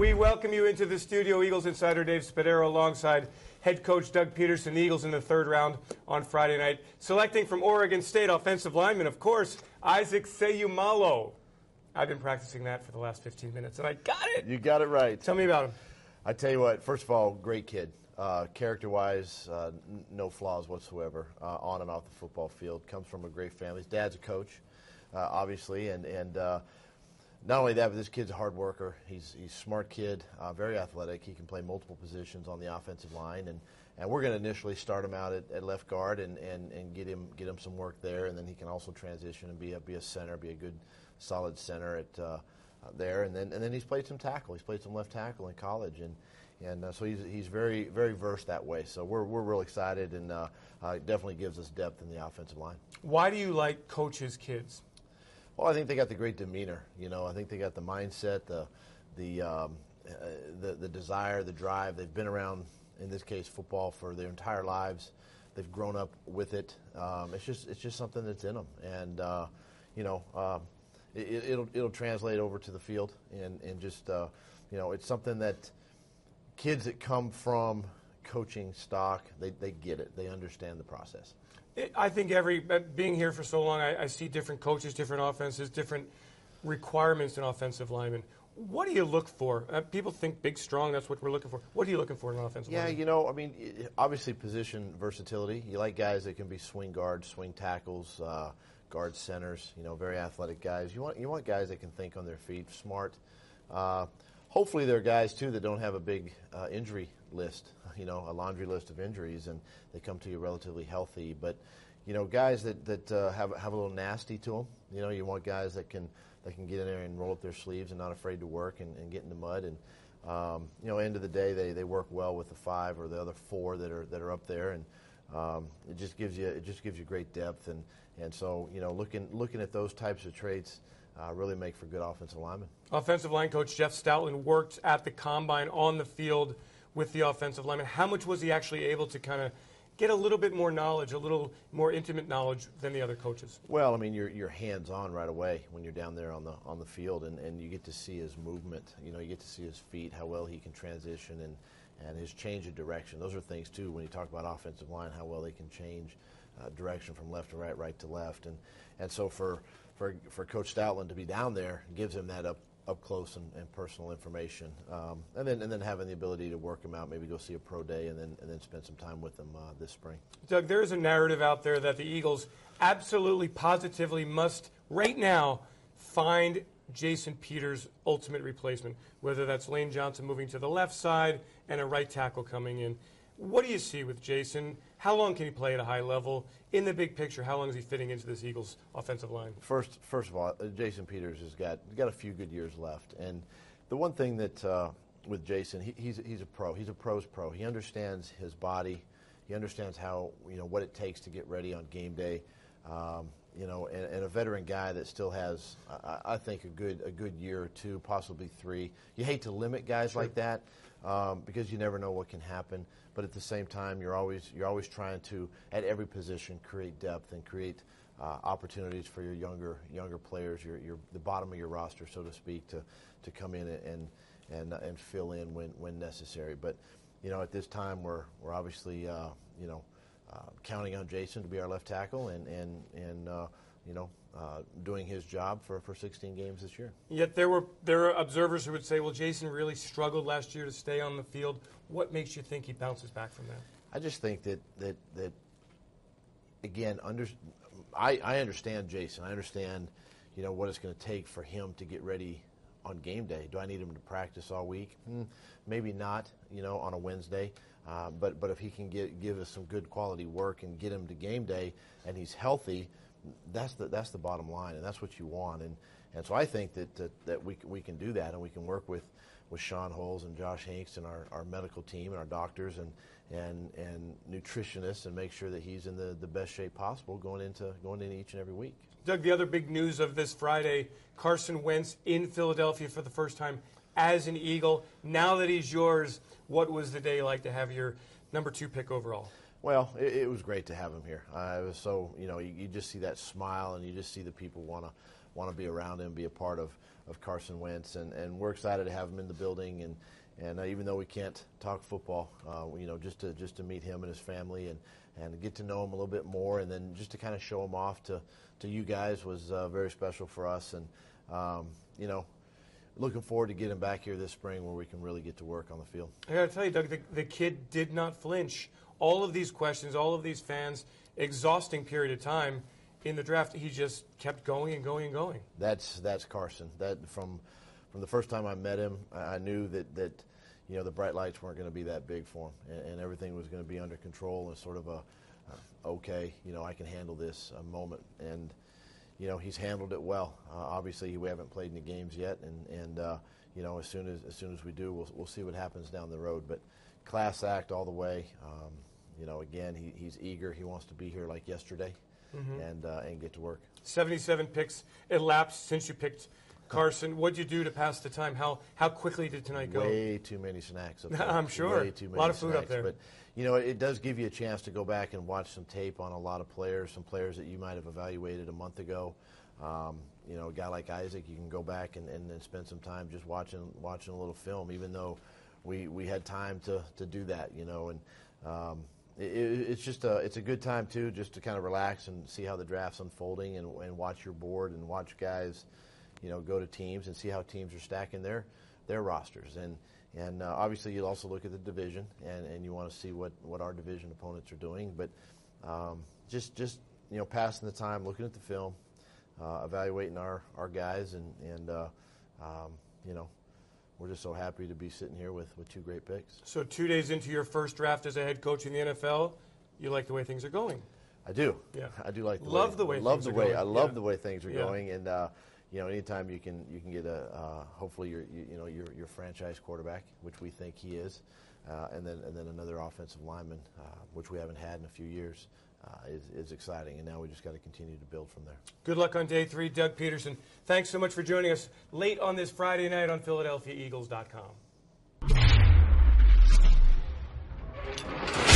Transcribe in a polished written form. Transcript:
We welcome you into the studio. Eagles insider Dave Spadaro alongside head coach Doug Peterson. The Eagles in the third round on Friday night. Selecting from Oregon State offensive lineman, of course, Isaac Seumalo. I've been practicing that for the last 15 minutes, and I got it. You got it right. Tell me about him. I tell you what, first of all, great kid. Character-wise, no flaws whatsoever on and off the football field. Comes from a great family. His dad's a coach, obviously, and not only that, but this kid's a hard worker. He's a smart kid, very athletic. He can play multiple positions on the offensive line, and we're going to initially start him out at left guard and get him some work there, and then he can also transition and be a center, be a good solid center at there, and then he's played some tackle. He's played some left tackle in college, and so he's very very versed that way. So we're real excited, and it definitely gives us depth in the offensive line. Why do you like coaches' kids? Well, I think they got the great demeanor. You know, I think they got the mindset, the desire, the drive. They've been around, in this case, football for their entire lives. They've grown up with it. It's just something that's in them, and it'll translate over to the field, and just it's something that kids that come from coaching stock, they get it. They understand the process. I think being here for so long, I see different coaches, different offenses, different requirements in offensive linemen. What do you look for? People think big, strong, that's what we're looking for. What are you looking for in an offensive lineman? Obviously position versatility. You like guys that can be swing guards, swing tackles, guard centers, very athletic guys. You want guys that can think on their feet, smart. Hopefully they're guys, too, that don't have a big injury list, a laundry list of injuries, and they come to you relatively healthy. But, guys that have a little nasty to them. You want guys that can get in there and roll up their sleeves and not afraid to work and get in the mud. And, end of the day, they work well with the 5 or the other 4 that are up there. And it just gives you great depth. And so, looking at those types of traits really make for good offensive linemen. Offensive line coach Jeff Stoutland worked at the Combine on the field with the offensive lineman. How much was he actually able to kind of get a little bit more knowledge, a little more intimate knowledge than the other coaches? Well, you're hands-on right away when you're down there on the field, and you get to see his movement. You get to see his feet, how well he can transition, and his change of direction. Those are things, too, when you talk about offensive line, how well they can change direction from left to right, right to left. And so for Coach Stoutland to be down there gives him that up close and personal information, and then having the ability to work him out, maybe go see a pro day, and then spend some time with them this spring. Doug, there is a narrative out there that the Eagles absolutely, positively must right now find Jason Peters' ultimate replacement, whether that's Lane Johnson moving to the left side and a right tackle coming in. What do you see with Jason? How long can he play at a high level? In the big picture, how long is he fitting into this Eagles offensive line? First of all, Jason Peters has got a few good years left. And the one thing that with Jason, he's a pro. He's a pro's pro. He understands his body. He understands how what it takes to get ready on game day. And a veteran guy that still has, I think, a good year or 2, possibly 3. You hate to limit guys like that because you never know what can happen. But at the same time, you're always trying to, at every position, create depth and create opportunities for your younger players, the bottom of your roster, so to speak, to come in and fill in when necessary. But at this time, we're obviously counting on Jason to be our left tackle and doing his job for 16 games this year. Yet there are observers who would say, well, Jason really struggled last year to stay on the field. What makes you think he bounces back from that? I just think that again, I understand Jason. I understand, what it's going to take for him to get ready on game day. Do I need him to practice all week? Maybe not, on a Wednesday. But if he can give us some good quality work and get him to game day and he's healthy, that's the bottom line, and that's what you want. And so I think that we can do that, and we can work with Sean Holes and Josh Hanks and our medical team and our doctors and nutritionists, and make sure that he's in the best shape possible going into each and every week. Doug, the other big news of this Friday, Carson Wentz in Philadelphia for the first time as an Eagle. Now that he's yours, what was the day like to have your number 2 pick overall? Well, it was great to have him here. It was so, you just see that smile, and you just see the people want want to be around him, be a part of Carson Wentz, and we're excited to have him in the building. And even though we can't talk football, just to meet him and his family and get to know him a little bit more, and then just to kind of show him off to you guys was very special for us. And looking forward to getting back here this spring where we can really get to work on the field. I got to tell you, Doug, the kid did not flinch. All of these questions, all of these fans, exhausting period of time in the draft, he just kept going and going and going. That's Carson. That from the first time I met him, I knew that the bright lights weren't going to be that big for him, and everything was going to be under control and sort of okay, I can handle this moment. And he's handled it well. Obviously, we haven't played any games yet, and as soon as we do, we'll see what happens down the road. But class act all the way. Again, he's eager. He wants to be here like yesterday, and get to work. 77 picks elapsed since you picked Carson. What'd you do to pass the time? How quickly did tonight go? Way too many snacks up there. I'm sure. Way too many a lot of food snacks. up there. But it does give you a chance to go back and watch some tape on a lot of players, some players that you might have evaluated a month ago. A guy like Isaac, you can go back and spend some time just watching a little film, even though we had time to do that. It's a good time too, just to kind of relax and see how the draft's unfolding and watch your board and watch guys, go to teams and see how teams are stacking their rosters. And obviously you'll also look at the division and you want to see what our division opponents are doing. But just passing the time, looking at the film, evaluating our guys, and we're just so happy to be sitting here with two great picks. So 2 days into your first draft as a head coach in the NFL, you like the way things are going? I do. Yeah. I do like the way I love the way things are going, and anytime you can get hopefully your franchise quarterback, which we think he is, and then another offensive lineman, which we haven't had in a few years, is exciting. And now we just got to continue to build from there. Good luck on day 3, Doug Pederson. Thanks so much for joining us late on this Friday night on PhiladelphiaEagles.com.